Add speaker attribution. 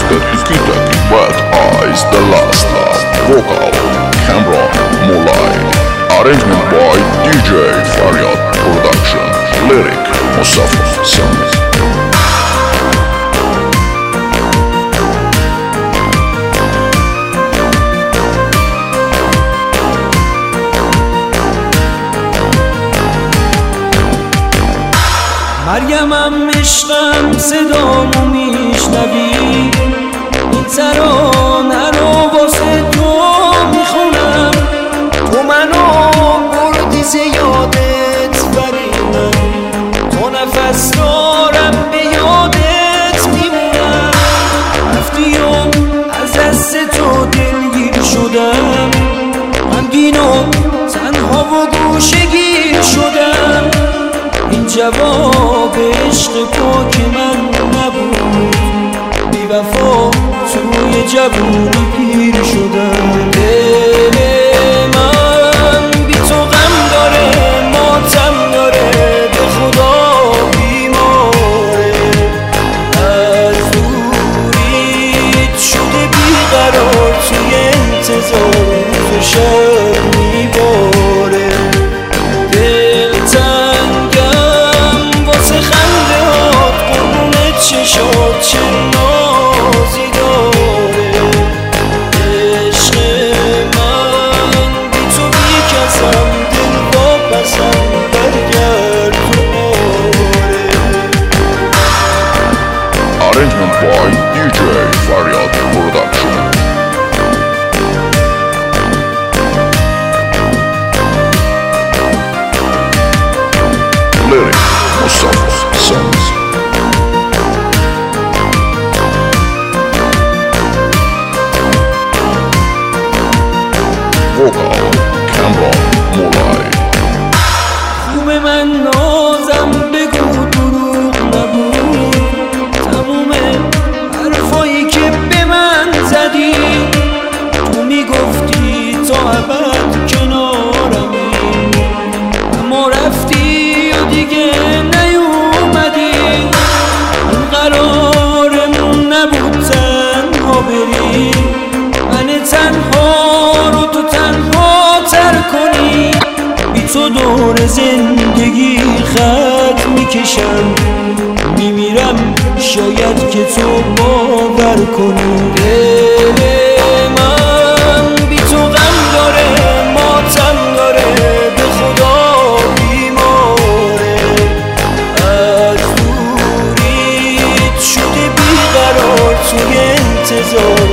Speaker 1: the tiki-taki bad eyes, the last love. Vocal, camera, Mulai. Arrangement by DJ Faryad Production. Lyric, Mustafa Sons.
Speaker 2: مریم عشقم صدامو میشنوی، این ترانه رو واسه تو میخونم. تو منو بردی زیادت فریدم، تو نفس دارم به یادت میمونم. رفتی و از دست تو دلگیر شدم، غمگین و تنها و گوشه‌گیر شدم. این جواب عشق پاک من نبود، بی وفا توی جوونی پیر شدم. دل من بی تو غم داره، ماتم داره، به خدا بیماره. از دوریت شده بیقرار، توی انتظار روز شب میباره. چشات چه نازی داره، عشق من بی تو بی کسم، دل واپسم برگرد دوباره.
Speaker 1: Arrangement by DJ Faryad Production. Lyric, Mustafa Sons. Vocal, camera, Mulai.
Speaker 2: خوب من نازم بگو دروغ نبود، تموم حرفایی که به من زدی. تو میگفتی تا ابد کنارمی، اما رفتی و دیگه نیومدی. این قرارمون نبود تنها بری، من تنها رو تو تنها تر کنی. بی تو دور زندگی خط میکشم، میمیرم شاید که تو باور کنی. دل من بی تو غم داره، ماتم داره، به خدا بیماره. از دوریت شده بیقرار، توی انتظار